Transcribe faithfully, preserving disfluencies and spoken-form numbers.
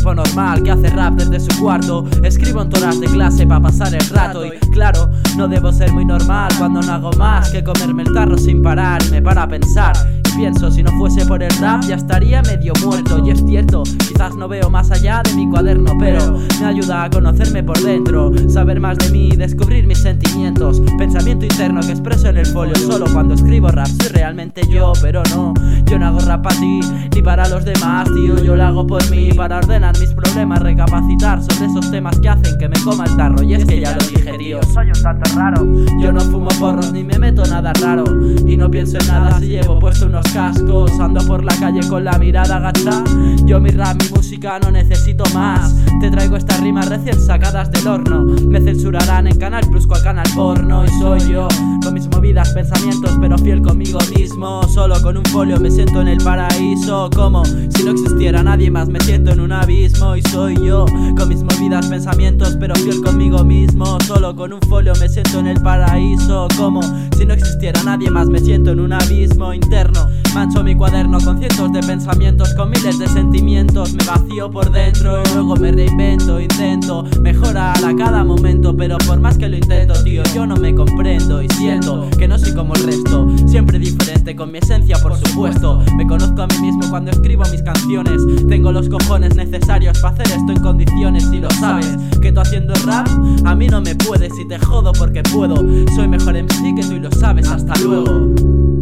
tipo normal que hace rap desde su cuarto. Escribo en horas de clase para pasar el rato. Y claro, no debo ser muy normal cuando no hago más que comerme el tarro sin parar. Y me para a pensar y pienso, si no fuese por el rap ya estaría medio muerto. Y es cierto, quizás no veo más allá de mi cuaderno, pero me ayuda a conocerme por dentro, saber más de mí, descubrir mis sentimientos, pensamiento interno que expreso en el folio. Solo cuando escribo rap soy realmente yo, pero no, yo no hago rap para ti ni para los demás, tío. Yo lo hago por mí, para ordenar mis problemas, recapacitar sobre esos temas que hacen que me coma el tarro. Y es que ya lo dije, tío, soy un tanto raro. Yo no fumo porros ni me meto nada raro, y no pienso en nada si llevo puesto unos cascos. Ando por la calle con la mirada agachada. Yo mi rap, mi música, no necesito más. Te traigo estas rimas recién sacadas del horno. Me censurarán en Canal Plus cual canal porno. Y soy yo, con mis movidas, pensamientos, pero fiel conmigo mismo. Solo con un folio me siento en el paraíso. Como si no existiera nadie más, me siento en un abismo. Y soy yo, con mis movidas, pensamientos, pero fiel conmigo mismo. Solo con un folio me siento en el paraíso. Como si no existiera nadie más, me siento en un abismo interno. Mancho mi cuaderno con cientos de pensamientos, con miles de sentimientos. Me vacío por dentro y luego me reinvento. Intento mejorar a cada momento, pero por más que lo intento, tío, yo no me comprendo. Y siento que no soy como el resto, siempre diferente con mi esencia, por supuesto. Me conozco a mí mismo cuando escribo mis canciones. Tengo los cojones necesarios para hacer esto en condiciones. Y lo sabes, que tú haciendo rap a mí no me puedes. Y te jodo porque puedo, soy mejor M C que tú y lo sabes. Hasta luego.